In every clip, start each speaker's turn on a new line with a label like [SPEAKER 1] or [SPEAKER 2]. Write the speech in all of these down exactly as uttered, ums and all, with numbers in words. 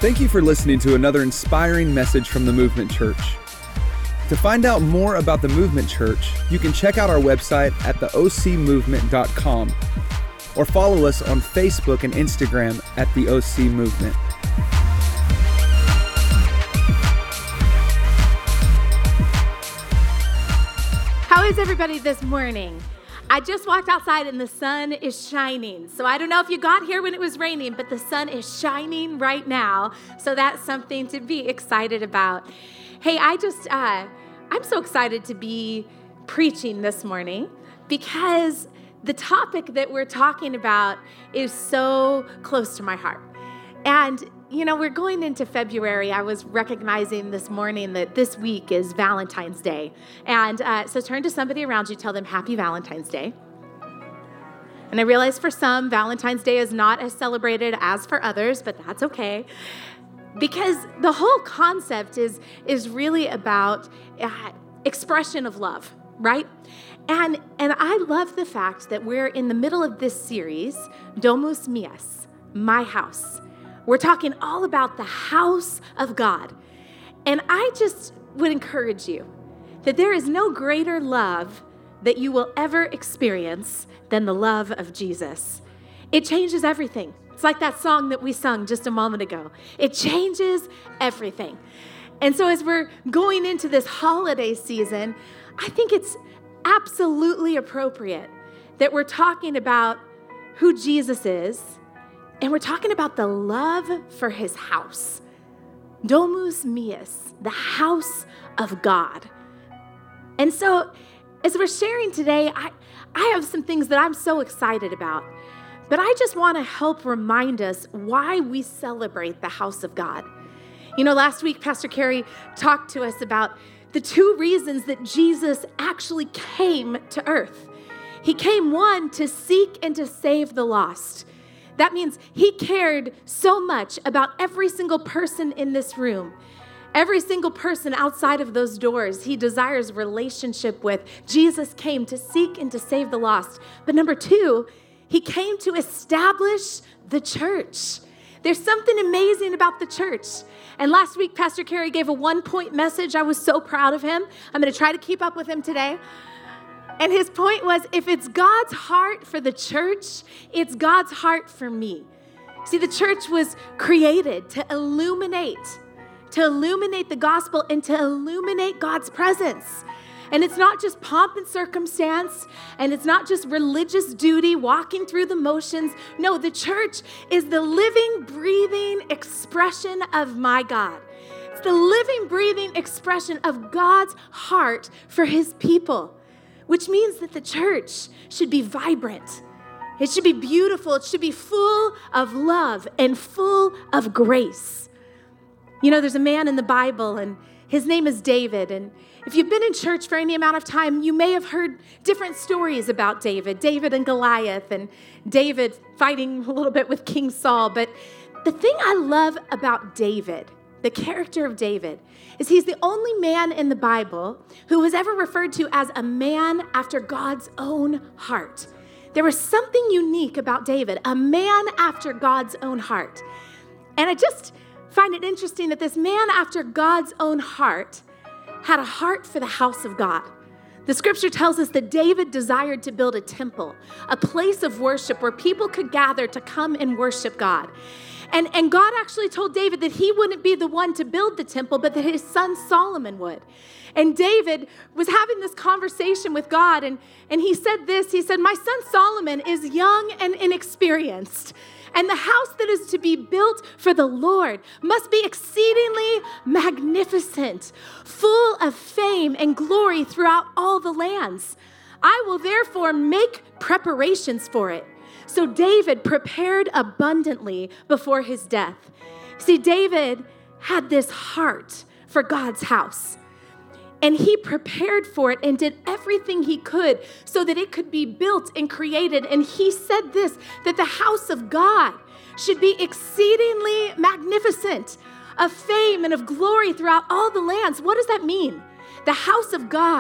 [SPEAKER 1] Thank you for listening to another inspiring message from the Movement Church. To find out more about the Movement Church, you can check out our website at the o c movement dot com or follow us on Facebook and Instagram at the O C Movement.
[SPEAKER 2] How is everybody this morning? I just walked outside and the sun is shining. So I don't know if you got here when it was raining, but the sun is shining right now. So that's something to be excited about. Hey, I just, uh, I'm so excited to be preaching this morning because the topic that we're talking about is so close to my heart. And you know, we're going into February. I was recognizing this morning that this week is Valentine's Day. And uh, so turn to somebody around you, tell them Happy Valentine's Day. And I realize for some, Valentine's Day is not as celebrated as for others, but that's okay. Because the whole concept is, is really about uh, expression of love, right? And, and I love the fact that we're in the middle of this series, Domus Mias, My House. We're talking all about the house of God. And I just would encourage you that there is no greater love that you will ever experience than the love of Jesus. It changes everything. It's like that song that we sung just a moment ago. It changes everything. And so as we're going into this holiday season, I think it's absolutely appropriate that we're talking about who Jesus is. And we're talking about the love for his house. Domus Mias, the house of God. And so as we're sharing today, I, I have some things that I'm so excited about. But I just want to help remind us why we celebrate the house of God. You know, last week, Pastor Carey talked to us about the two reasons that Jesus actually came to earth. He came, one, to seek and to save the lost. That means he cared so much about every single person in this room, every single person outside of those doors he desires relationship with. Jesus came to seek and to save the lost. But number two, he came to establish the church. There's something amazing about the church. And last week, Pastor Carey gave a one-point message. I was so proud of him. I'm going to try to keep up with him today. And his point was, if it's God's heart for the church, it's God's heart for me. See, the church was created to illuminate, to illuminate the gospel and to illuminate God's presence. And it's not just pomp and circumstance, and it's not just religious duty, walking through the motions. No, the church is the living, breathing expression of my God. It's the living, breathing expression of God's heart for his people. Which means that the church should be vibrant. It should be beautiful. It should be full of love and full of grace. You know, there's a man in the Bible, and his name is David. And if you've been in church for any amount of time, you may have heard different stories about David. David and Goliath, and David fighting a little bit with King Saul. But the thing I love about David, the character of David, is he's the only man in the Bible who was ever referred to as a man after God's own heart. There was something unique about David, a man after God's own heart. And I just find it interesting that this man after God's own heart had a heart for the house of God. The scripture tells us that David desired to build a temple, a place of worship where people could gather to come and worship God. And, and God actually told David that he wouldn't be the one to build the temple, but that his son Solomon would. And David was having this conversation with God, and, and he said this, he said, my son Solomon is young and inexperienced, and the house that is to be built for the Lord must be exceedingly magnificent, full of fame and glory throughout all the lands. I will therefore make preparations for it. So David prepared abundantly before his death. See, David had this heart for God's house. And he prepared for it and did everything he could so that it could be built and created. And he said this, that the house of God should be exceedingly magnificent, of fame and of glory throughout all the lands. What does that mean? The house of God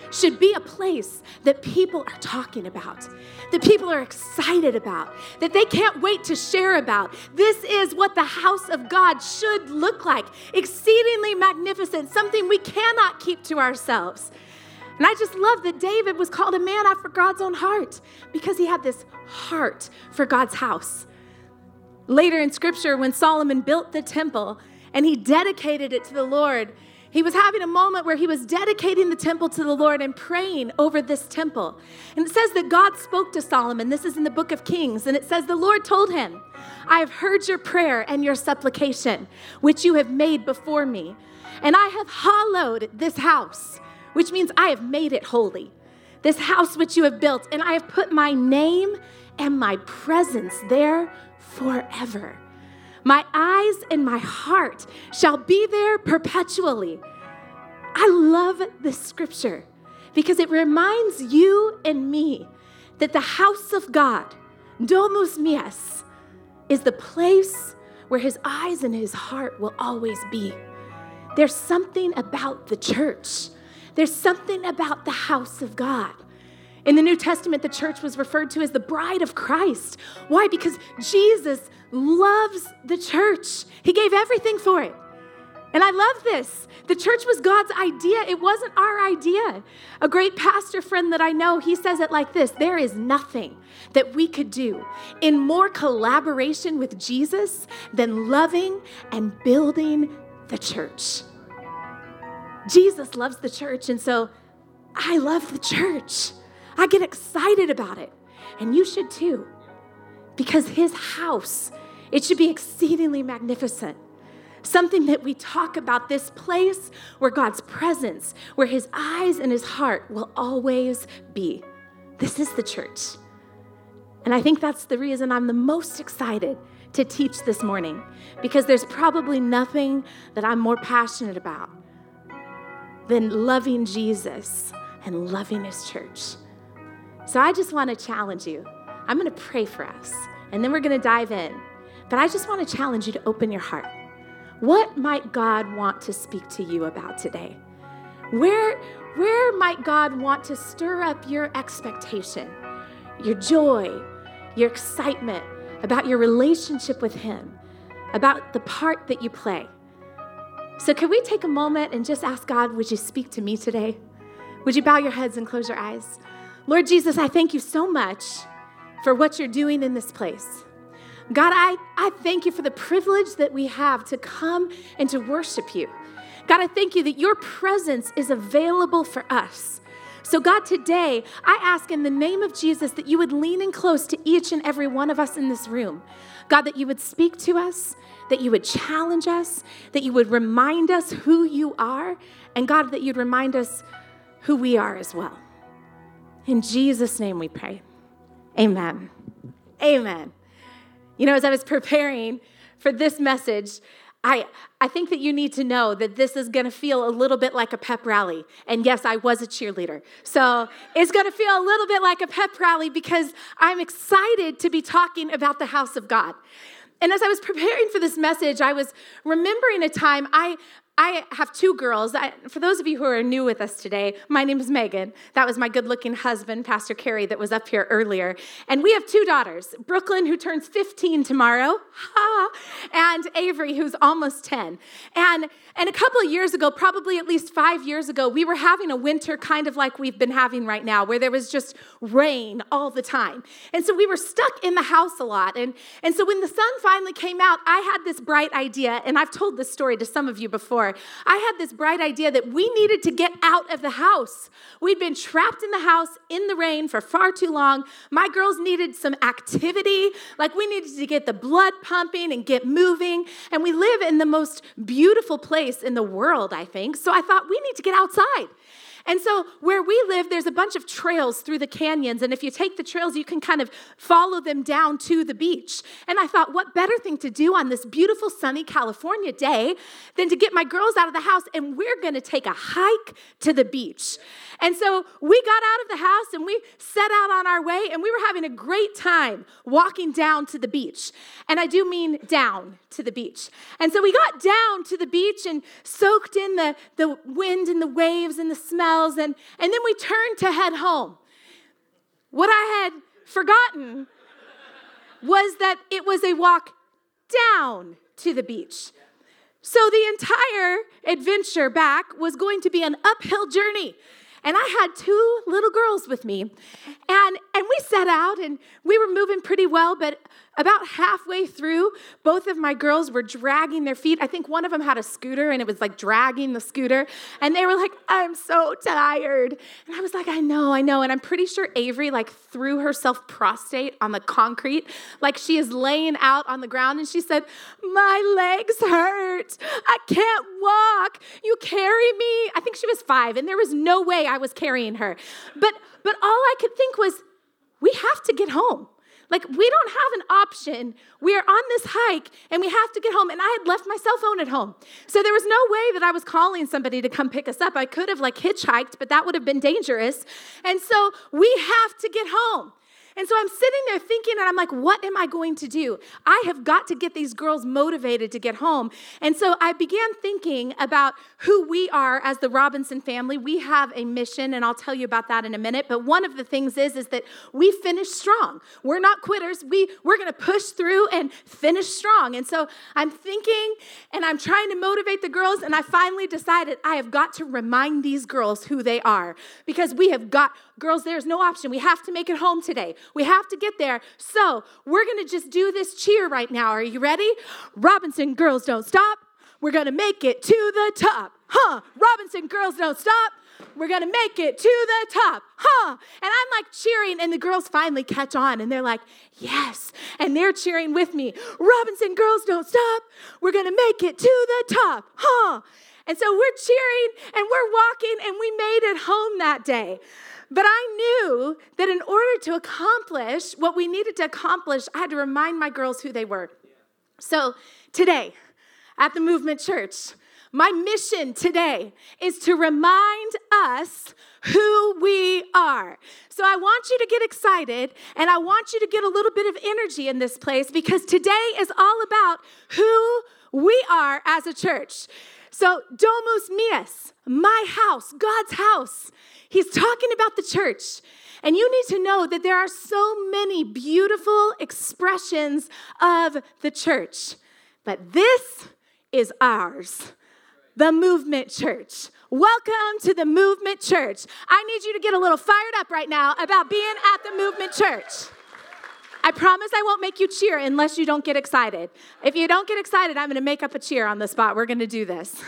[SPEAKER 2] should be a place that people are talking about, that people are excited about, that they can't wait to share about. This is what the house of God should look like, exceedingly magnificent, something we cannot keep to ourselves. And I just love that David was called a man after God's own heart because he had this heart for God's house. Later in Scripture, when Solomon built the temple and he dedicated it to the Lord, he was having a moment where he was dedicating the temple to the Lord and praying over this temple. And it says that God spoke to Solomon. This is in the book of Kings. And it says, the Lord told him, I have heard your prayer and your supplication, which you have made before me. And I have hallowed this house, which means I have made it holy. This house which you have built, and I have put my name and my presence there forever. My eyes and my heart shall be there perpetually. I love this scripture because it reminds you and me that the house of God, Domus Mias, is the place where his eyes and his heart will always be. There's something about the church. There's something about the house of God. In the New Testament, the church was referred to as the bride of Christ. Why? Because Jesus loves the church. He gave everything for it. And I love this. The church was God's idea. It wasn't our idea. A great pastor friend that I know, he says it like this: there is nothing that we could do in more collaboration with Jesus than loving and building the church. Jesus loves the church, and so I love the church. I get excited about it, and you should too, because his house, it should be exceedingly magnificent. Something that we talk about, this place where God's presence, where his eyes and his heart will always be. This is the church. And I think that's the reason I'm the most excited to teach this morning, because there's probably nothing that I'm more passionate about than loving Jesus and loving his church. So I just want to challenge you. I'm going to pray for us, and then we're going to dive in. But I just want to challenge you to open your heart. What might God want to speak to you about today? Where, where might God want to stir up your expectation, your joy, your excitement about your relationship with him, about the part that you play? So can we take a moment and just ask God, would you speak to me today? Would you bow your heads and close your eyes? Lord Jesus, I thank you so much for what you're doing in this place. God, I, I thank you for the privilege that we have to come and to worship you. God, I thank you that your presence is available for us. So God, today, I ask in the name of Jesus that you would lean in close to each and every one of us in this room. God, that you would speak to us, that you would challenge us, that you would remind us who you are, and God, that you'd remind us who we are as well. In Jesus' name we pray. Amen. Amen. You know, as I was preparing for this message, I, I think that you need to know that this is going to feel a little bit like a pep rally. And yes, I was a cheerleader. So it's going to feel a little bit like a pep rally because I'm excited to be talking about the house of God. And as I was preparing for this message, I was remembering a time I I have two girls. I, for those of you who are new with us today, my name is Megan. That was my good-looking husband, Pastor Carey, that was up here earlier. And we have two daughters, Brooklyn, who turns fifteen tomorrow, ha, and Avery, who's almost ten. And, and a couple of years ago, probably at least five years ago, we were having a winter kind of like we've been having right now, where there was just rain all the time. And so we were stuck in the house a lot. And, and so when the sun finally came out, I had this bright idea, and I've told this story to some of you before. I had this bright idea that we needed to get out of the house. We'd been trapped in the house in the rain for far too long. My girls needed some activity. Like we needed to get the blood pumping and get moving. And we live in the most beautiful place in the world, I think. So I thought we need to get outside. And so where we live, there's a bunch of trails through the canyons. And if you take the trails, you can kind of follow them down to the beach. And I thought, what better thing to do on this beautiful, sunny California day than to get my girls out of the house, and we're going to take a hike to the beach. And so we got out of the house and we set out on our way, and we were having a great time walking down to the beach. And I do mean down to the beach. And so we got down to the beach and soaked in the, the wind and the waves and the smell hotels, and, and then we turned to head home. What I had forgotten was that it was a walk down to the beach. So the entire adventure back was going to be an uphill journey. And I had two little girls with me. And, and we set out, and we were moving pretty well, but about halfway through, both of my girls were dragging their feet. I think one of them had a scooter, and it was like dragging the scooter. And they were like, I'm so tired. And I was like, I know, I know. And I'm pretty sure Avery like threw herself prostrate on the concrete, like she is laying out on the ground. And she said, my legs hurt. I can't walk. You carry me. I think she was five, and there was no way I was carrying her. But, but all I could think was, we have to get home. Like, we don't have an option. We are on this hike, and we have to get home. And I had left my cell phone at home. So there was no way that I was calling somebody to come pick us up. I could have, like, hitchhiked, but that would have been dangerous. And so we have to get home. And so I'm sitting there thinking, and I'm like, what am I going to do? I have got to get these girls motivated to get home. And so I began thinking about who we are as the Robinson family. We have a mission, and I'll tell you about that in a minute. But one of the things is, is that we finish strong. We're not quitters. We, we're going to push through and finish strong. And so I'm thinking, and I'm trying to motivate the girls, and I finally decided I have got to remind these girls who they are. Because we have got, girls, there's no option. We have to make it home today. We have to get there. So we're going to just do this cheer right now. Are you ready? Robinson girls don't stop. We're going to make it to the top. Huh? Robinson girls don't stop. We're going to make it to the top. Huh? And I'm like cheering, and the girls finally catch on, and they're like, yes. And they're cheering with me. Robinson girls don't stop. We're going to make it to the top. Huh? And so we're cheering, and we're walking, and we made it home that day. But I knew that in order to accomplish what we needed to accomplish, I had to remind my girls who they were. So today, at the Movement Church, my mission today is to remind us who we are. So I want you to get excited, and I want you to get a little bit of energy in this place, because today is all about who we are as a church. So Domus Meus, my house, God's house. He's talking about the church. And you need to know that there are so many beautiful expressions of the church. But this is ours, the Movement Church. Welcome to the Movement Church. I need you to get a little fired up right now about being at the Movement Church. I promise I won't make you cheer unless you don't get excited. If you don't get excited, I'm going to make up a cheer on the spot. We're going to do this.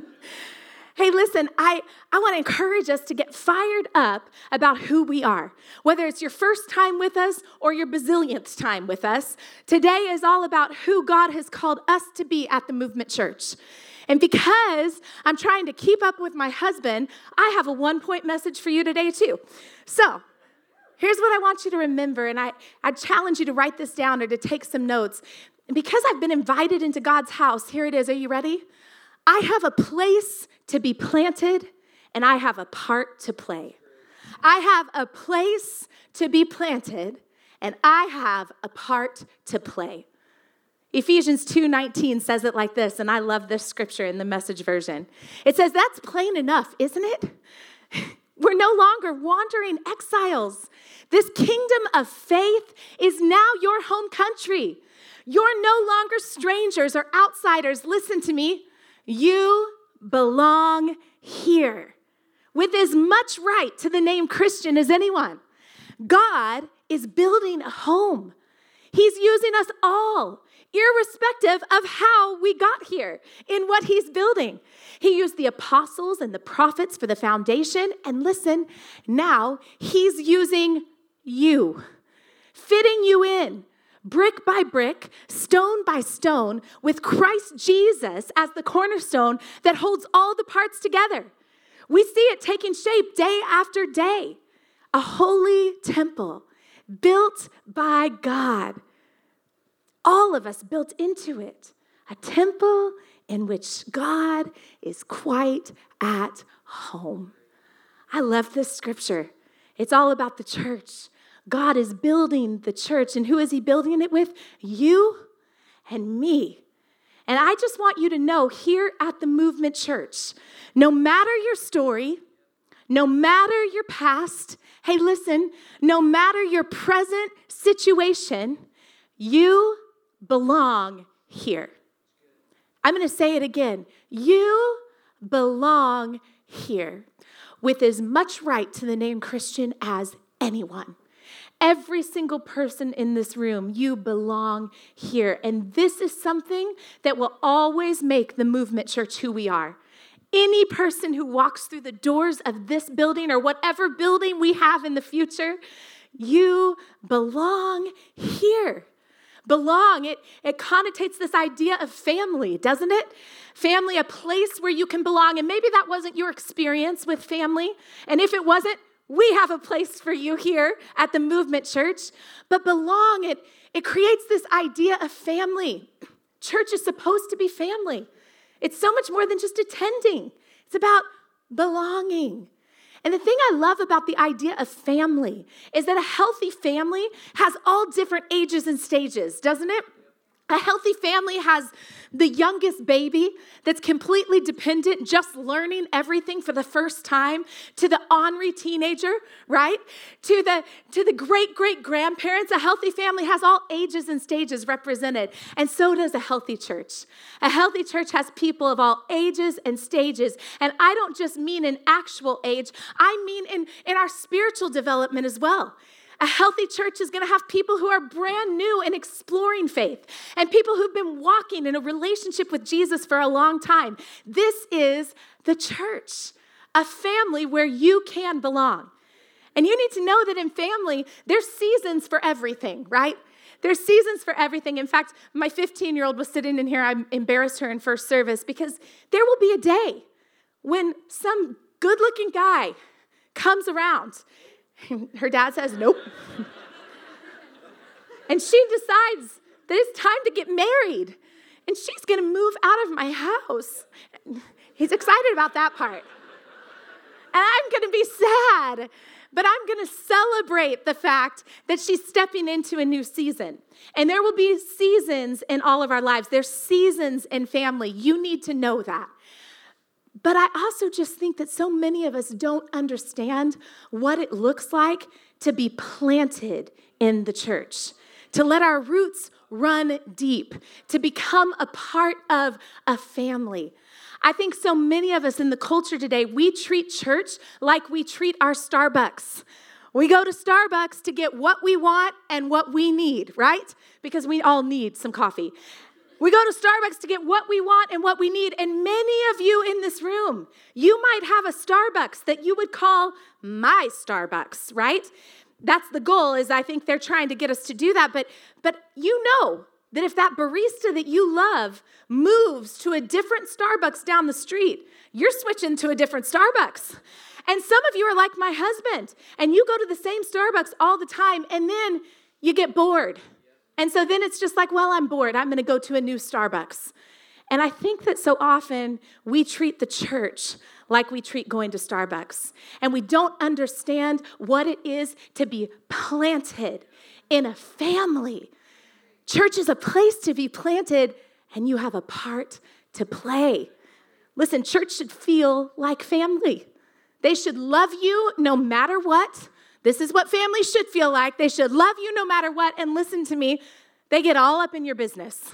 [SPEAKER 2] Hey, listen, I, I want to encourage us to get fired up about who we are. Whether it's your first time with us or your bazillionth time with us, today is all about who God has called us to be at the Movement Church. And because I'm trying to keep up with my husband, I have a one-point message for you today, too. So here's what I want you to remember, and I, I challenge you to write this down or to take some notes. And because I've been invited into God's house, here it is. Are you ready? I have a place to be planted, and I have a part to play. I have a place to be planted, and I have a part to play. Ephesians two nineteen says it like this, and I love this scripture in the Message version. It says, that's plain enough, isn't it? We're no longer wandering exiles. This kingdom of faith is now your home country. You're no longer strangers or outsiders. Listen to me. You belong here with as much right to the name Christian as anyone. God is building a home. He's using us all, irrespective of how we got here in what he's building. He used the apostles and the prophets for the foundation. And listen, now he's using you, fitting you in, brick by brick, stone by stone, with Christ Jesus as the cornerstone that holds all the parts together. We see it taking shape day after day. A holy temple built by God. All of us built into it. A temple in which God is quite at home. I love this scripture. It's all about the church. God is building the church, and who is he building it with? You and me. And I just want you to know here at the Movement Church, no matter your story, No matter your past, hey, listen, no matter your present situation, you belong here. I'm going to say it again. You belong here with as much right to the name Christian as anyone. Every single person in this room, you belong here. And this is something that will always make the Movement Church who we are. Any person who walks through the doors of this building or whatever building we have in the future, you belong here. Belong, it, it connotates this idea of family, doesn't it? Family, a place where you can belong. And maybe that wasn't your experience with family. And if it wasn't, we have a place for you here at the Movement Church. But belong, it, it creates this idea of family. Church is supposed to be family. It's so much more than just attending. It's about belonging. And the thing I love about the idea of family is that a healthy family has all different ages and stages, doesn't it? A healthy family has the youngest baby that's completely dependent, just learning everything for the first time, to the ornery teenager, right? To the, to the great-great-grandparents. A healthy family has all ages and stages represented, and so does a healthy church. A healthy church has people of all ages and stages, and I don't just mean in actual age, I mean in, in our spiritual development as well. A healthy church is going to have people who are brand new and exploring faith and people who've been walking in a relationship with Jesus for a long time. This is the church, a family where you can belong. And you need to know that in family, there's seasons for everything, right? There's seasons for everything. In fact, my fifteen-year-old was sitting in here. I embarrassed her in first service because there will be a day when some good-looking guy comes around. Her dad says, nope. And she decides that it's time to get married. And she's going to move out of my house. He's excited about that part. And I'm going to be sad. But I'm going to celebrate the fact that she's stepping into a new season. And there will be seasons in all of our lives. There's seasons in family. You need to know that. But I also just think that so many of us don't understand what it looks like to be planted in the church, to let our roots run deep, to become a part of a family. I think so many of us in the culture today, we treat church like we treat our Starbucks. We go to Starbucks to get what we want and what we need, right? Because we all need some coffee. We go to Starbucks to get what we want and what we need. And many of you in this room, you might have a Starbucks that you would call my Starbucks, right? That's the goal, is I think they're trying to get us to do that. But, but you know that if that barista that you love moves to a different Starbucks down the street, you're switching to a different Starbucks. And some of you are like my husband, and you go to the same Starbucks all the time, and then you get bored. And so then it's just like, well, I'm bored. I'm going to go to a new Starbucks. And I think that so often we treat the church like we treat going to Starbucks. And we don't understand what it is to be planted in a family. Church is a place to be planted, and you have a part to play. Listen, church should feel like family. They should love you no matter what. This is what families should feel like. They should love you no matter what. And listen to me, they get all up in your business.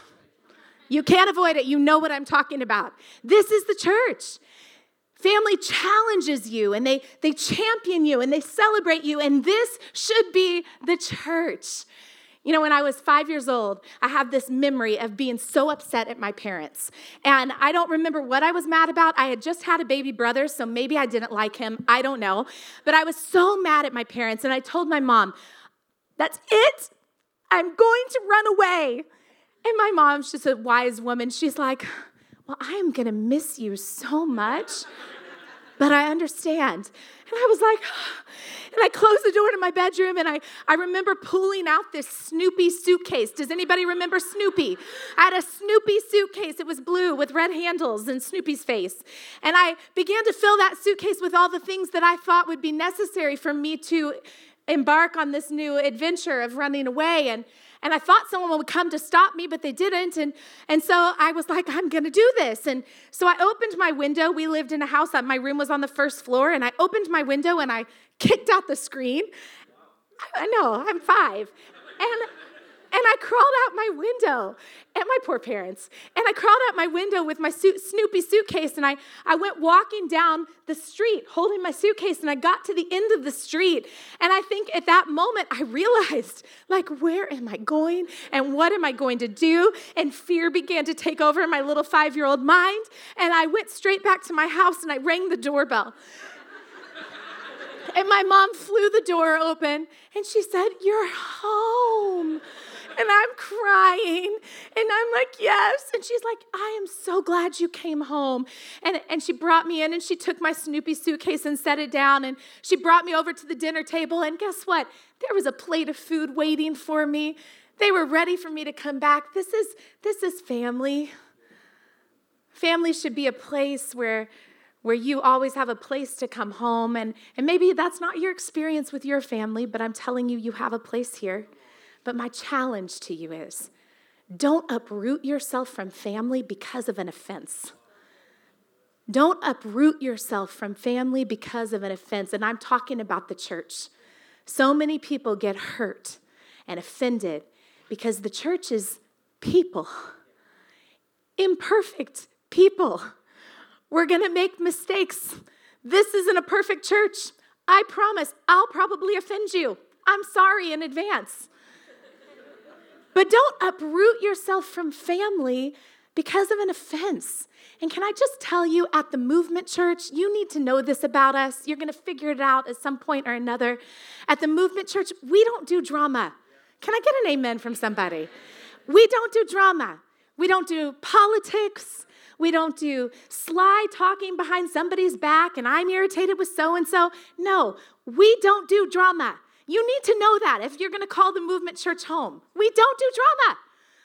[SPEAKER 2] You can't avoid it. You know what I'm talking about. This is the church. Family challenges you, and they, they champion you, and they celebrate you. And this should be the church. You know, when I was five years old, I have this memory of being so upset at my parents. And I don't remember what I was mad about. I had just had a baby brother, so maybe I didn't like him. I don't know. But I was so mad at my parents, and I told my mom, that's it. I'm going to run away. And my mom, she's a wise woman. She's like, well, I am going to miss you so much, but I understand. And I was like, and I closed the door to my bedroom, and I, I remember pulling out this Snoopy suitcase. Does anybody remember Snoopy? I had a Snoopy suitcase. It was blue with red handles and Snoopy's face. And I began to fill that suitcase with all the things that I thought would be necessary for me to embark on this new adventure of running away. And, And I thought someone would come to stop me, but they didn't. And, and so I was like, I'm going to do this. And so I opened my window. We lived in a house that my room was on the first floor. And I opened my window and I kicked out the screen. I, I know, I'm five. And And I crawled out my window, and my poor parents, and I crawled out my window with my suit, Snoopy suitcase, and I, I went walking down the street holding my suitcase, and I got to the end of the street, and I think at that moment I realized, like, where am I going, and what am I going to do? And fear began to take over my little five-year-old mind, and I went straight back to my house, and I rang the doorbell. And my mom flew the door open, and she said, "You're home." And I'm crying, and I'm like, "Yes." And she's like, "I am so glad you came home." And, and she brought me in, and she took my Snoopy suitcase and set it down, and she brought me over to the dinner table, and guess what? There was a plate of food waiting for me. They were ready for me to come back. This is, this is family. Family should be a place where where you always have a place to come home. And, and maybe that's not your experience with your family, but I'm telling you, you have a place here. But my challenge to you is, don't uproot yourself from family because of an offense. Don't uproot yourself from family because of an offense. And I'm talking about the church. So many people get hurt and offended because the church is people, imperfect people. We're going to make mistakes. This isn't a perfect church. I promise I'll probably offend you. I'm sorry in advance. But don't uproot yourself from family because of an offense. And can I just tell you, at the Movement Church, you need to know this about us. You're going to figure it out at some point or another. At the Movement Church, we don't do drama. Can I get an amen from somebody? We don't do drama. We don't do politics. We don't do sly talking behind somebody's back and I'm irritated with so-and-so. No, we don't do drama. You need to know that if you're going to call the Movement Church home. We don't do drama.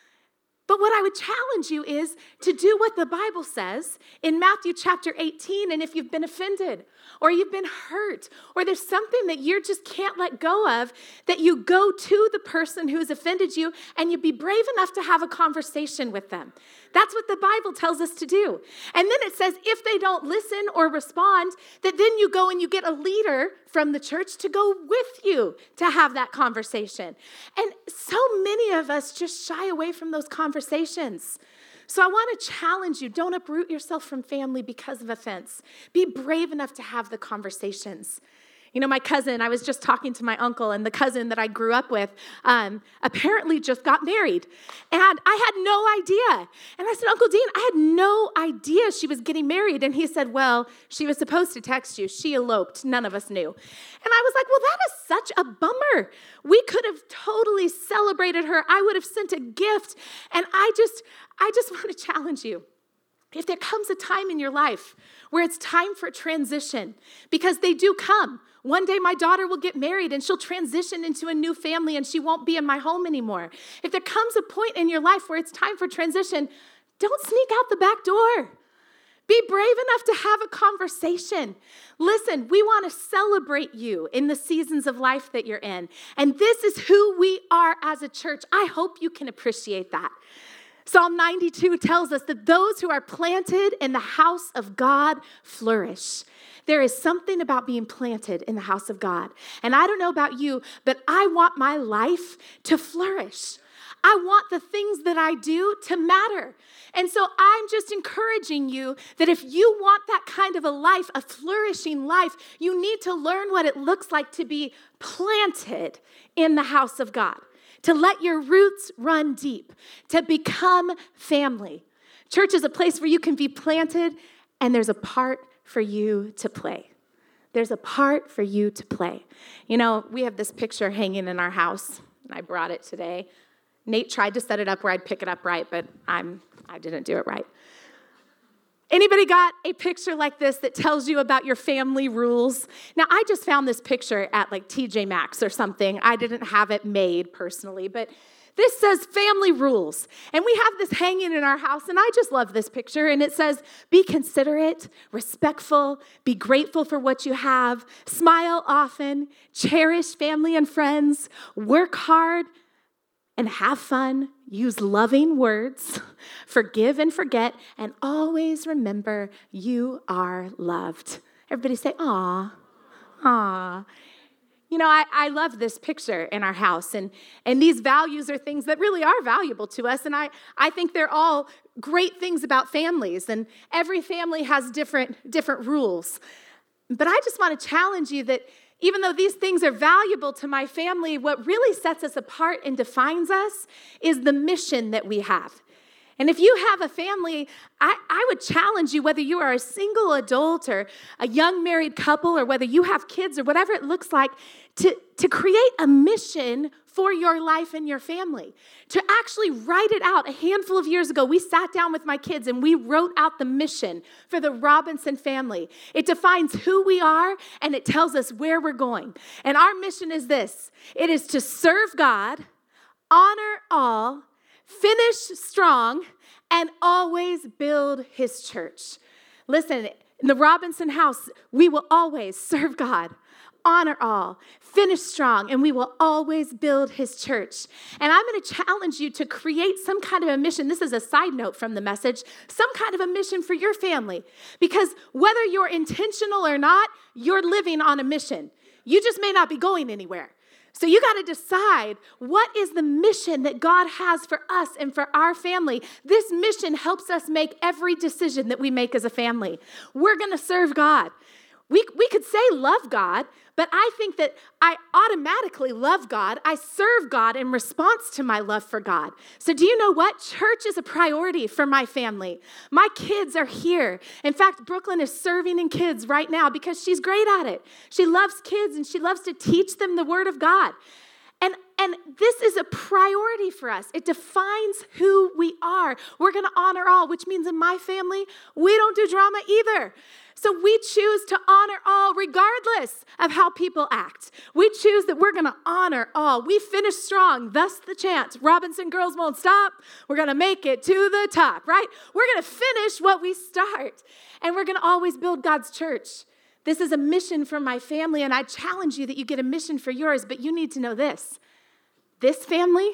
[SPEAKER 2] But what I would challenge you is to do what the Bible says in Matthew chapter eighteen. And if you've been offended or you've been hurt or there's something that you just can't let go of, that you go to the person who's offended you and you be brave enough to have a conversation with them. That's what the Bible tells us to do. And then it says if they don't listen or respond, that then you go and you get a leader from the church to go with you to have that conversation. And so many of us just shy away from those conversations. So I want to challenge you, don't uproot yourself from family because of offense. Be brave enough to have the conversations. You know, my cousin, I was just talking to my uncle, and the cousin that I grew up with um, apparently just got married. And I had no idea. And I said, Uncle Dean, I had no idea she was getting married. And he said, well, she was supposed to text you. She eloped. None of us knew. And I was like, well, that is such a bummer. We could have totally celebrated her. I would have sent a gift. And I just, I just want to challenge you. If there comes a time in your life where it's time for transition, because they do come. One day my daughter will get married and she'll transition into a new family and she won't be in my home anymore. If there comes a point in your life where it's time for transition, don't sneak out the back door. Be brave enough to have a conversation. Listen, we want to celebrate you in the seasons of life that you're in. And this is who we are as a church. I hope you can appreciate that. Psalm ninety-two tells us that those who are planted in the house of God flourish. There is something about being planted in the house of God. And I don't know about you, but I want my life to flourish. I want the things that I do to matter. And so I'm just encouraging you that if you want that kind of a life, a flourishing life, you need to learn what it looks like to be planted in the house of God. To let your roots run deep, to become family. Church is a place where you can be planted, and there's a part for you to play. There's a part for you to play. You know, we have this picture hanging in our house, and I brought it today. Nate tried to set it up where I'd pick it up right, but I'm I didn't do it right. Anybody got a picture like this that tells you about your family rules? Now, I just found this picture at like T J Maxx or something. I didn't have it made personally, but this says family rules. And we have this hanging in our house, and I just love this picture. And it says, be considerate, respectful, be grateful for what you have, smile often, cherish family and friends, work hard, and have fun, use loving words, forgive and forget, and always remember you are loved. Everybody say, aw, aw. You know, I, I love this picture in our house, and, and these values are things that really are valuable to us, and I, I think they're all great things about families, and every family has different, different rules. But I just want to challenge you that even though these things are valuable to my family, what really sets us apart and defines us is the mission that we have. And if you have a family, I, I would challenge you, whether you are a single adult or a young married couple or whether you have kids or whatever it looks like, to, to create a mission for your life and your family, to actually write it out. A handful of years ago, we sat down with my kids and we wrote out the mission for the Robinson family. It defines who we are and it tells us where we're going. And our mission is this. It is to serve God, honor all, finish strong, and always build his church. Listen, in the Robinson house, we will always serve God, honor all, finish strong, and we will always build his church. And I'm going to challenge you to create some kind of a mission. This is a side note from the message, some kind of a mission for your family. Because whether you're intentional or not, you're living on a mission. You just may not be going anywhere. So you got to decide, what is the mission that God has for us and for our family? This mission helps us make every decision that we make as a family. We're going to serve God. We, we could say love God, but I think that I automatically love God. I serve God in response to my love for God. So do you know what? Church is a priority for my family. My kids are here. In fact, Brooklyn is serving in kids right now because she's great at it. She loves kids and she loves to teach them the Word of God. And, and this is a priority for us. It defines who we are. We're going to honor all, which means in my family, we don't do drama either. So we choose to honor all regardless of how people act. We choose that we're going to honor all. We finish strong, thus the chant, Robinson girls won't stop. We're going to make it to the top, right? We're going to finish what we start. And we're going to always build God's church. This is a mission for my family, and I challenge you that you get a mission for yours, but you need to know this. This family,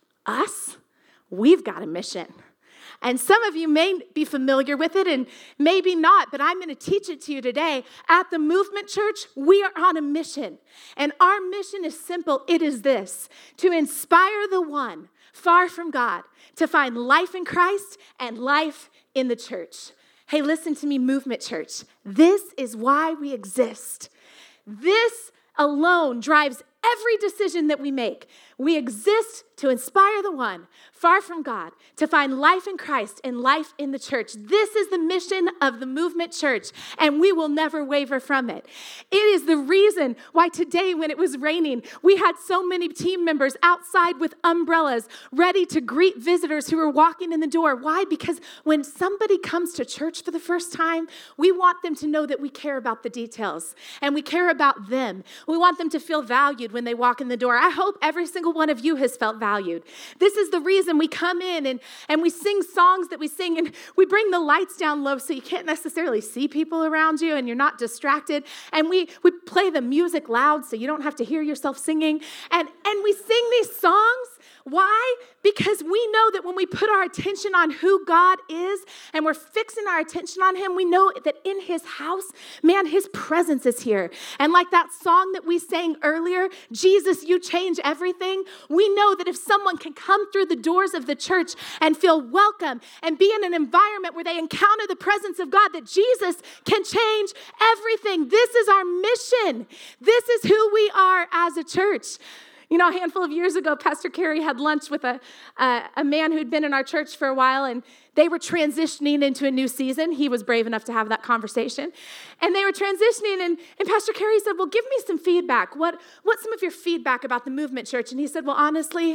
[SPEAKER 2] us, we've got a mission. And some of you may be familiar with it and maybe not, but I'm going to teach it to you today. At the Movement Church, we are on a mission. And our mission is simple. It is this: to inspire the one far from God to find life in Christ and life in the church. Hey, listen to me, Movement Church. This is why we exist. This alone drives every decision that we make. We exist to inspire the one far from God, to find life in Christ and life in the church. This is the mission of the Movement Church, and we will never waver from it. It is the reason why today, when it was raining, we had so many team members outside with umbrellas ready to greet visitors who were walking in the door. Why? Because when somebody comes to church for the first time, we want them to know that we care about the details and we care about them. We want them to feel valued when they walk in the door. I hope every single one of you has felt valued. This is the reason we come in and, and we sing songs that we sing, and we bring the lights down low so you can't necessarily see people around you and you're not distracted. And we, we play the music loud so you don't have to hear yourself singing. And, and we sing these songs. Why? Because we know that when we put our attention on who God is and we're fixing our attention on him, we know that in his house, man, his presence is here. And like that song that we sang earlier, Jesus, you change everything. We know that if someone can come through the doors of the church and feel welcome and be in an environment where they encounter the presence of God, that Jesus can change everything. This is our mission. This is who we are as a church. You know, a handful of years ago, Pastor Carey had lunch with a, uh, a man who'd been in our church for a while, and they were transitioning into a new season. He was brave enough to have that conversation. And they were transitioning, and, and Pastor Carey said, well, give me some feedback. What, what's some of your feedback about the Movement Church? And he said, well, honestly,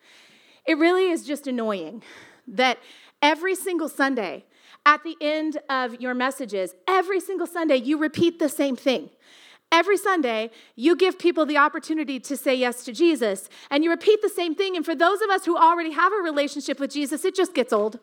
[SPEAKER 2] it really is just annoying that every single Sunday, at the end of your messages, every single Sunday, you repeat the same thing. Every Sunday, you give people the opportunity to say yes to Jesus, and you repeat the same thing. And for those of us who already have a relationship with Jesus, it just gets old.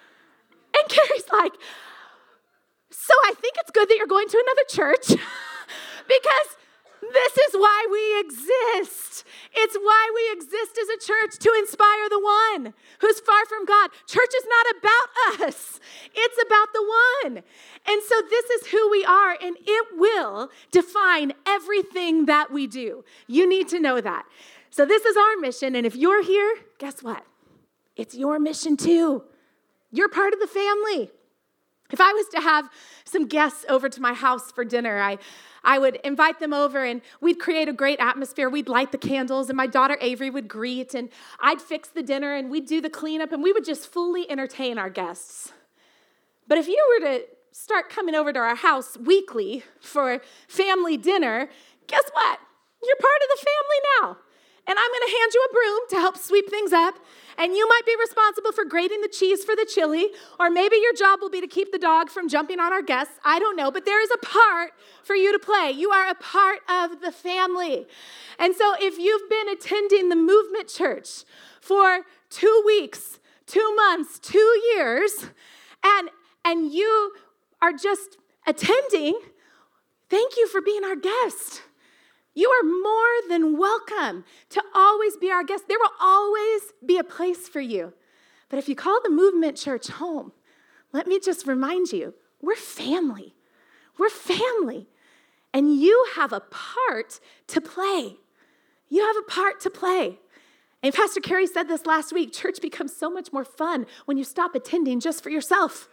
[SPEAKER 2] And Carrie's like, so I think it's good that you're going to another church because This is why we exist. It's why we exist as a church, to inspire the one who's far from God. Church is not about us. It's about the one. And so this is who we are, and it will define everything that we do. You need to know that. So this is our mission, and if you're here, guess what? It's your mission too. You're part of the family. If I was to have some guests over to my house for dinner, I, I would invite them over and we'd create a great atmosphere. We'd light the candles and my daughter Avery would greet and I'd fix the dinner and we'd do the cleanup and we would just fully entertain our guests. But if you were to start coming over to our house weekly for family dinner, guess what? You're part of the family now. And I'm going to hand you a broom to help sweep things up. And you might be responsible for grating the cheese for the chili. Or maybe your job will be to keep the dog from jumping on our guests. I don't know. But there is a part for you to play. You are a part of the family. And so if you've been attending the Movement Church for two weeks, two months, two years, and, and you are just attending, thank you for being our guest. You are more than welcome to always be our guest. There will always be a place for you. But if you call the Movement Church home, let me just remind you, we're family. We're family. And you have a part to play. You have a part to play. And Pastor Carey said this last week, church becomes so much more fun when you stop attending just for yourself.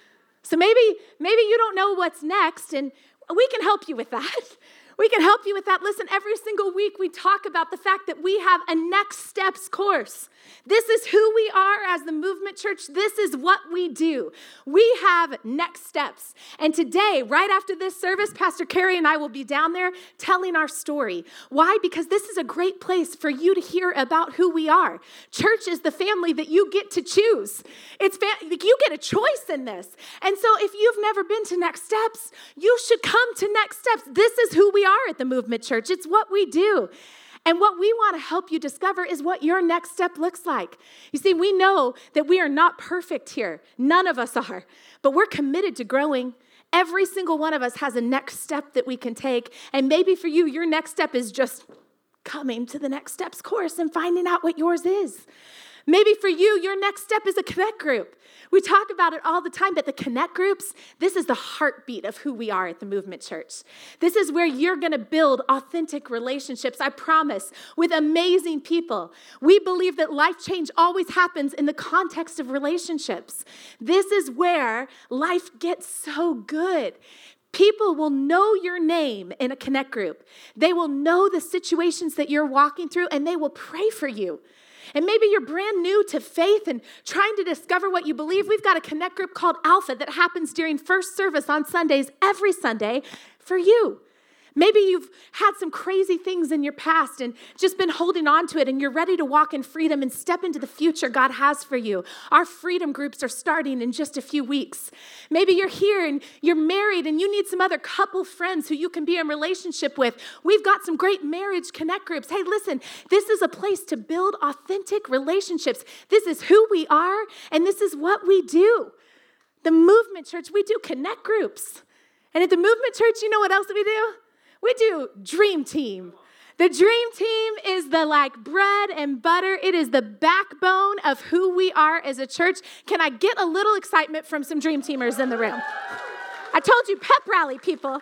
[SPEAKER 2] So maybe, maybe you don't know what's next, and we can help you with that. We can help you with that. Listen, every single week we talk about the fact that we have a next steps course. This is who we are as the Movement Church. This is what we do. We have next steps. And today, right after this service, Pastor Carey and I will be down there telling our story. Why? Because this is a great place for you to hear about who we are. Church is the family that you get to choose. It's fam- you get a choice in this. And so if you've never been to Next Steps, you should come to Next Steps. This is who we are at the Movement Church. It's what we do. And what we want to help you discover is what your next step looks like. You see, we know that we are not perfect here. None of us are. But we're committed to growing. Every single one of us has a next step that we can take. And maybe for you, your next step is just coming to the Next Steps course and finding out what yours is. Maybe for you, your next step is a connect group. We talk about it all the time, but the connect groups, this is the heartbeat of who we are at the Movement Church. This is where you're going to build authentic relationships, I promise, with amazing people. We believe that life change always happens in the context of relationships. This is where life gets so good. People will know your name in a connect group. They will know the situations that you're walking through, and they will pray for you. And maybe you're brand new to faith and trying to discover what you believe. We've got a connect group called Alpha that happens during first service on Sundays, every Sunday, for you. Maybe you've had some crazy things in your past and just been holding on to it, and you're ready to walk in freedom and step into the future God has for you. Our freedom groups are starting in just a few weeks. Maybe you're here and you're married and you need some other couple friends who you can be in relationship with. We've got some great marriage connect groups. Hey, listen, this is a place to build authentic relationships. This is who we are, and this is what we do. The Movement Church, we do connect groups. And at the Movement Church, you know what else we do? We do Dream Team. The Dream Team is the like bread and butter. It is the backbone of who we are as a church. Can I get a little excitement from some Dream Teamers in the room? I told you, pep rally, people.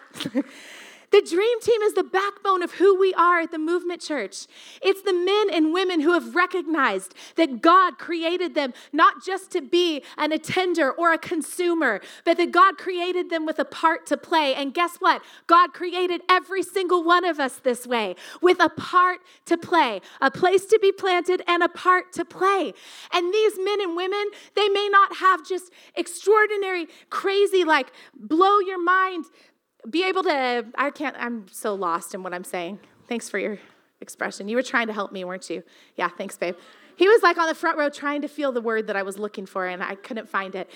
[SPEAKER 2] The Dream Team is the backbone of who we are at the Movement Church. It's the men and women who have recognized that God created them not just to be an attender or a consumer, but that God created them with a part to play. And guess what? God created every single one of us this way, with a part to play, a place to be planted and a part to play. And these men and women, they may not have just extraordinary, crazy, like blow your mind, be able to, I can't, I'm so lost in what I'm saying. Thanks for your expression. You were trying to help me, weren't you? Yeah, thanks, babe. He was like on the front row trying to feel the word that I was looking for, and I couldn't find it.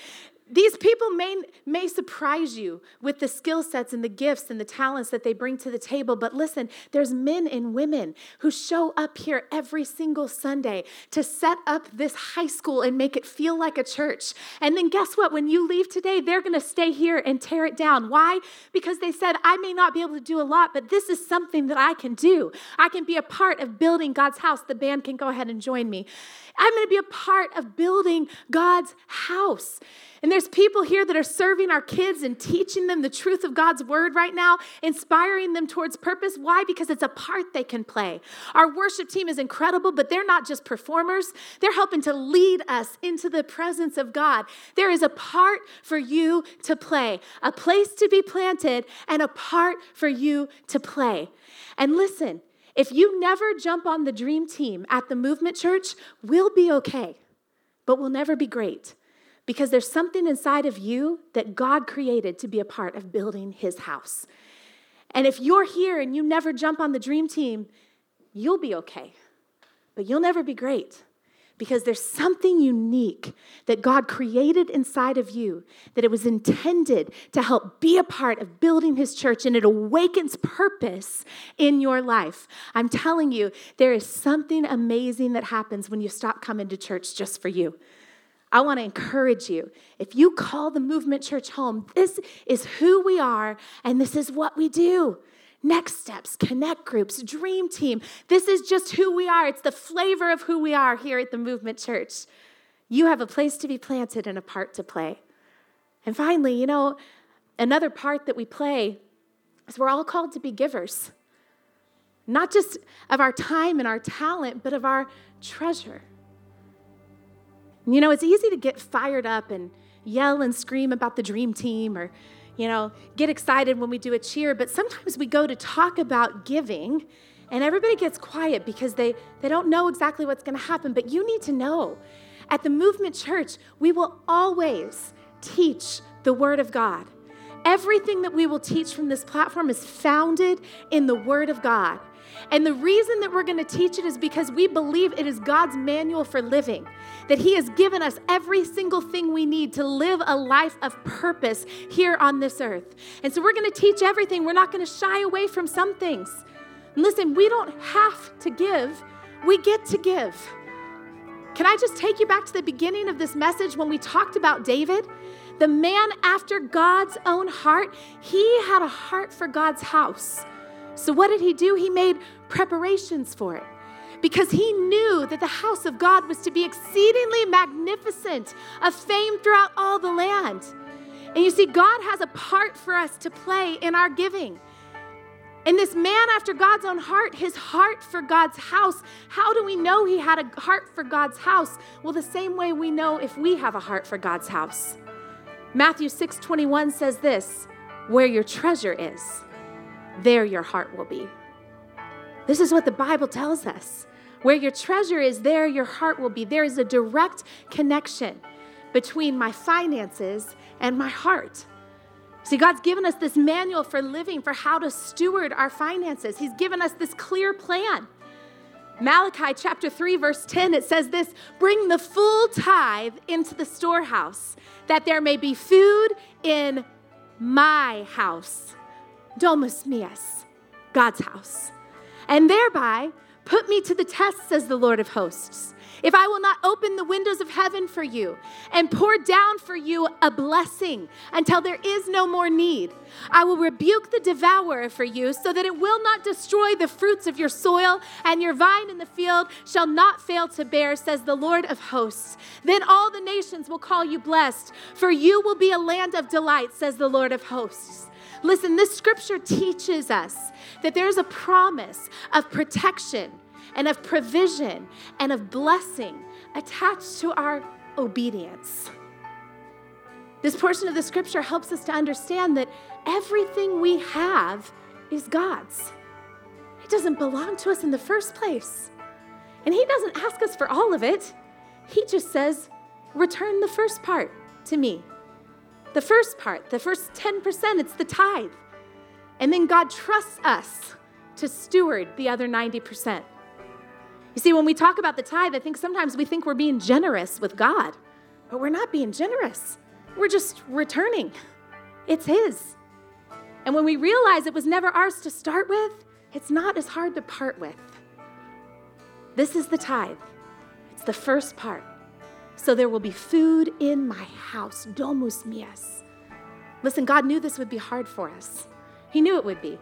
[SPEAKER 2] These people may, may surprise you with the skill sets and the gifts and the talents that they bring to the table. But listen, there's men and women who show up here every single Sunday to set up this high school and make it feel like a church. And then guess what? When you leave today, they're going to stay here and tear it down. Why? Because they said, I may not be able to do a lot, but this is something that I can do. I can be a part of building God's house. The band can go ahead and join me. I'm going to be a part of building God's house. And there's people here that are serving our kids and teaching them the truth of God's word right now, inspiring them towards purpose. Why? Because it's a part they can play. Our worship team is incredible, but they're not just performers. They're helping to lead us into the presence of God. There is a part for you to play, a place to be planted, and a part for you to play. And listen, if you never jump on the dream team at the Movement Church, we'll be okay, but we'll never be great. Because there's something inside of you that God created to be a part of building his house. And if you're here and you never jump on the dream team, you'll be okay. But you'll never be great. Because there's something unique that God created inside of you, that it was intended to help be a part of building his church, and it awakens purpose in your life. I'm telling you, there is something amazing that happens when you stop coming to church just for you. I want to encourage you. If you call the Movement Church home, this is who we are, and this is what we do. Next steps, connect groups, dream team. This is just who we are. It's the flavor of who we are here at the Movement Church. You have a place to be planted and a part to play. And finally, you know, another part that we play is we're all called to be givers. Not just of our time and our talent, but of our treasure. You know, it's easy to get fired up and yell and scream about the dream team, or, you know, get excited when we do a cheer. But sometimes we go to talk about giving and everybody gets quiet because they, they don't know exactly what's going to happen. But you need to know, at the Movement Church, we will always teach the Word of God. Everything that we will teach from this platform is founded in the Word of God. And the reason that we're going to teach it is because we believe it is God's manual for living, that he has given us every single thing we need to live a life of purpose here on this earth. And so we're going to teach everything. We're not going to shy away from some things. And listen, we don't have to give. We get to give. Can I just take you back to the beginning of this message when we talked about David? The man after God's own heart, he had a heart for God's house. So what did he do? He made preparations for it because he knew that the house of God was to be exceedingly magnificent, a fame throughout all the land. And you see, God has a part for us to play in our giving. And this man after God's own heart, his heart for God's house, how do we know he had a heart for God's house? Well, the same way we know if we have a heart for God's house. Matthew six twenty-one says this, where your treasure is, there your heart will be. This is what the Bible tells us. Where your treasure is, there your heart will be. There is a direct connection between my finances and my heart. See, God's given us this manual for living, for how to steward our finances. He's given us this clear plan. Malachi chapter three, verse ten, it says this, bring the full tithe into the storehouse, that there may be food in my house. Domus meus, God's house. And thereby put me to the test, says the Lord of hosts, if I will not open the windows of heaven for you and pour down for you a blessing until there is no more need. I will rebuke the devourer for you so that it will not destroy the fruits of your soil, and your vine in the field shall not fail to bear, says the Lord of hosts. Then all the nations will call you blessed, for you will be a land of delight, says the Lord of hosts. Listen, this scripture teaches us that there's a promise of protection and of provision and of blessing attached to our obedience. This portion of the scripture helps us to understand that everything we have is God's. It doesn't belong to us in the first place. And he doesn't ask us for all of it. He just says, return the first part to me. The first part, the first ten percent, it's the tithe. And then God trusts us to steward the other ninety percent. You see, when we talk about the tithe, I think sometimes we think we're being generous with God, but we're not being generous. we're just returning. It's his. And when we realize it was never ours to start with, it's not as hard to part with. This is the tithe. It's the first part. So there will be food in my house, domus mias. Listen, God knew this would be hard for us. He knew it would be.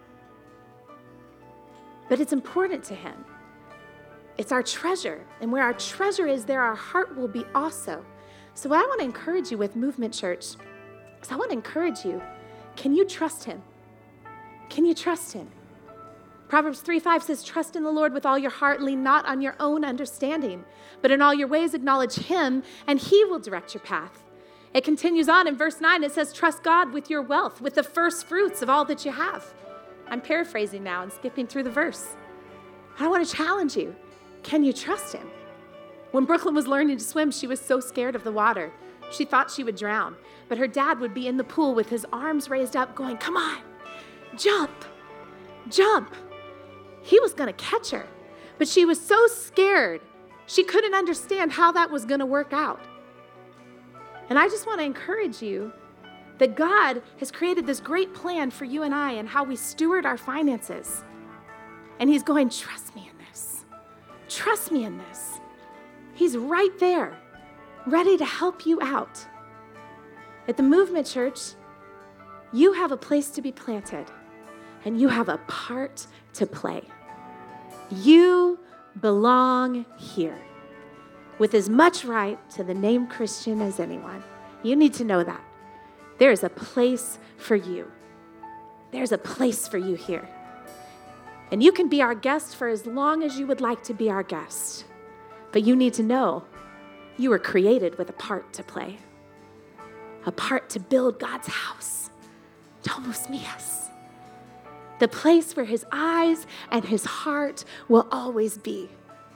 [SPEAKER 2] But it's important to him. It's our treasure. And where our treasure is, there our heart will be also. So what I want to encourage you with Movement Church is I want to encourage you, can you trust him? Can you trust him? Proverbs three five says, trust in the Lord with all your heart, lean not on your own understanding, but in all your ways acknowledge him, and he will direct your path. It continues on in verse nine, it says, trust God with your wealth, with the first fruits of all that you have. I'm paraphrasing now and skipping through the verse. I want to challenge you. Can you trust him? When Brooklyn was learning to swim, she was so scared of the water. She thought she would drown, but her dad would be in the pool with his arms raised up going, come on, jump, jump. He was going to catch her, but she was so scared, she couldn't understand how that was going to work out. And I just want to encourage you that God has created this great plan for you and I and how we steward our finances. And he's going, trust me in this. Trust me in this. He's right there, ready to help you out. At the Movement Church, you have a place to be planted, and you have a part to play. You belong here with as much right to the name Christian as anyone. You need to know that. There is a place for you. There's a place for you here. And you can be our guest for as long as you would like to be our guest. But you need to know you were created with a part to play, a part to build God's house, domus mias. The place where his eyes and his heart will always be.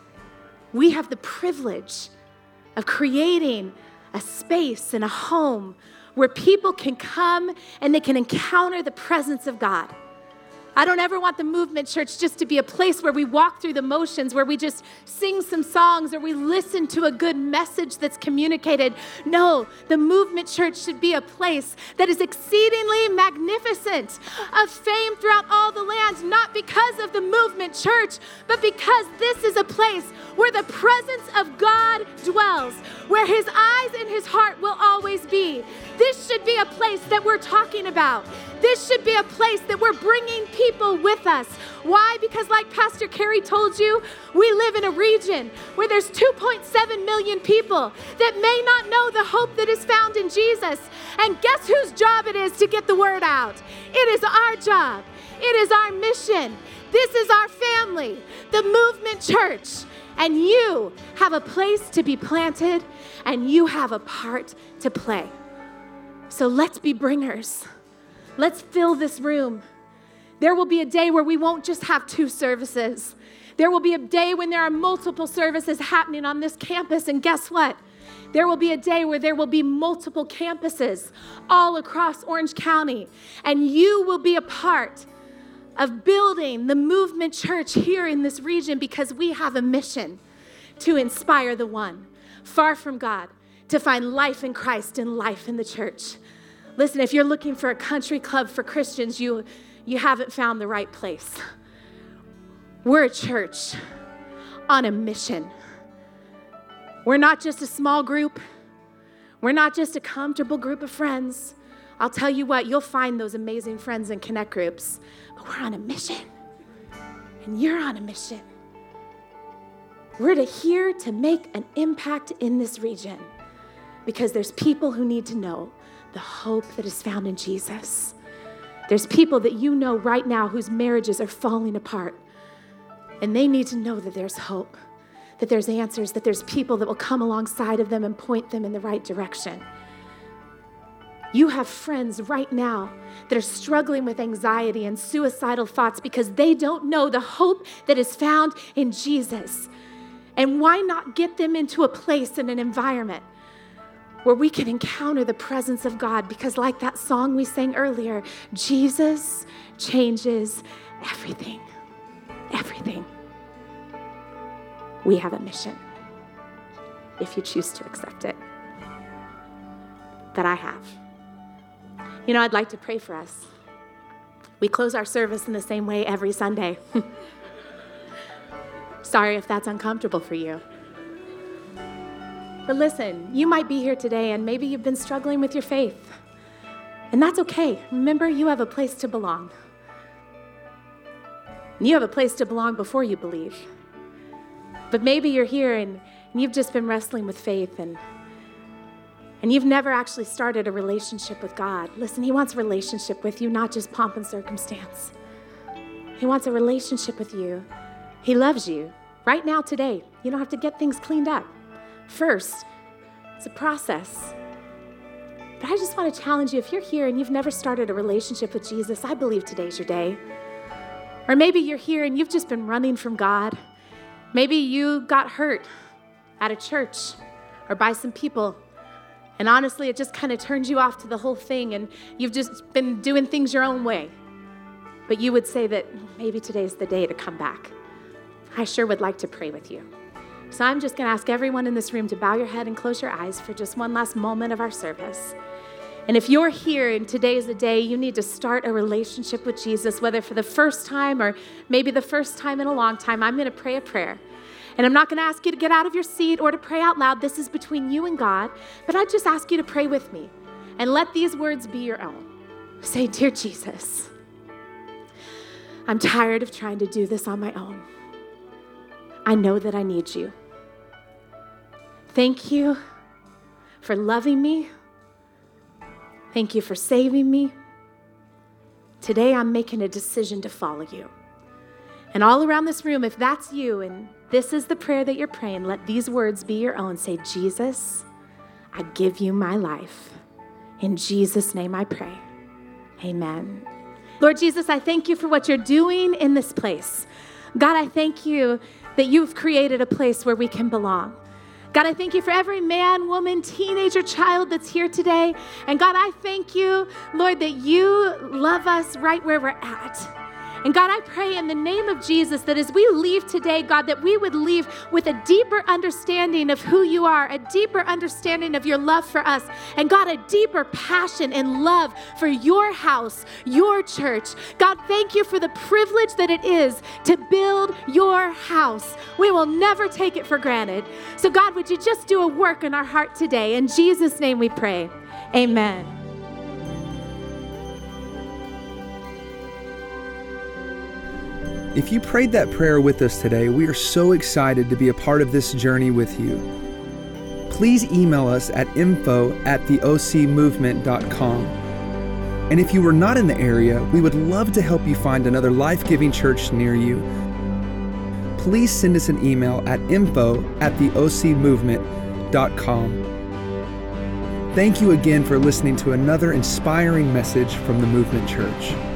[SPEAKER 2] We have the privilege of creating a space and a home where people can come and they can encounter the presence of God. I don't ever want the Movement Church just to be a place where we walk through the motions, where we just sing some songs or we listen to a good message that's communicated. No, the Movement Church should be a place that is exceedingly magnificent, of fame throughout all the land, not because of the Movement Church, but because this is a place where the presence of God dwells, where his eyes and his heart will always be. This should be a place that we're talking about. This should be a place that we're bringing people with us. Why? Because like Pastor Carey told you, we live in a region where there's two point seven million people that may not know the hope that is found in Jesus. And guess whose job it is to get the word out? It is our job. It is our mission. This is our family, the Movement Church. And you have a place to be planted, and you have a part to play. So let's be bringers. Let's fill this room. There will be a day where we won't just have two services. There will be a day when there are multiple services happening on this campus. And guess what? There will be a day where there will be multiple campuses all across Orange County. And you will be a part of building the Movement Church here in this region because we have a mission to inspire the one far from God, to find life in Christ and life in the church. Listen, if you're looking for a country club for Christians, you, you haven't found the right place. We're a church on a mission. We're not just a small group. We're not just a comfortable group of friends. I'll tell you what, you'll find those amazing friends in Connect groups, but we're on a mission. And you're on a mission. We're to here to make an impact in this region because there's people who need to know the hope that is found in Jesus. There's people that you know right now whose marriages are falling apart, and they need to know that there's hope, that there's answers, that there's people that will come alongside of them and point them in the right direction. You have friends right now that are struggling with anxiety and suicidal thoughts because they don't know the hope that is found in Jesus. And why not get them into a place and an environment where we can encounter the presence of God? Because like that song we sang earlier, Jesus changes everything, everything. We have a mission if you choose to accept it. that I have. You know, I'd like to pray for us. We close our service in the same way every Sunday. Sorry if that's uncomfortable for you. But listen, you might be here today and maybe you've been struggling with your faith. And that's okay. Remember, you have a place to belong. You have a place to belong before you believe. But maybe you're here and you've just been wrestling with faith and, and you've never actually started a relationship with God. Listen, he wants a relationship with you, not just pomp and circumstance. He wants a relationship with you. He loves you right now, today. You don't have to get things cleaned up. First, it's a process. But I just want to challenge you, if you're here and you've never started a relationship with Jesus, I believe today's your day. Or maybe you're here and you've just been running from God. Maybe you got hurt at a church or by some people. And honestly, it just kind of turned you off to the whole thing and you've just been doing things your own way. But you would say that maybe today's the day to come back. I sure would like to pray with you. So I'm just going to ask everyone in this room to bow your head and close your eyes for just one last moment of our service. And if you're here and today is the day you need to start a relationship with Jesus, whether for the first time or maybe the first time in a long time, I'm going to pray a prayer. And I'm not going to ask you to get out of your seat or to pray out loud. This is between you and God. But I just ask you to pray with me and let these words be your own. Say, "Dear Jesus, I'm tired of trying to do this on my own. I know that I need you. Thank you for loving me. Thank you for saving me. Today I'm making a decision to follow you." And all around this room, if that's you and this is the prayer that you're praying, let these words be your own. Say, "Jesus, I give you my life. In Jesus' name I pray. Amen." Lord Jesus, I thank you for what you're doing in this place. God, I thank you that you've created a place where we can belong. God, I thank you for every man, woman, teenager, child that's here today. And God, I thank you, Lord, that you love us right where we're at. And God, I pray in the name of Jesus that as we leave today, God, that we would leave with a deeper understanding of who you are, a deeper understanding of your love for us, and God, a deeper passion and love for your house, your church. God, thank you for the privilege that it is to build your house. We will never take it for granted. So God, would you just do a work in our heart today? In Jesus' name we pray. Amen.
[SPEAKER 1] If you prayed that prayer with us today, we are so excited to be a part of this journey with you. Please email us at info at the o c movement dot com. And if you were not in the area, we would love to help you find another life-giving church near you. Please send us an email at info at the o c movement dot com. Thank you again for listening to another inspiring message from the Movement Church.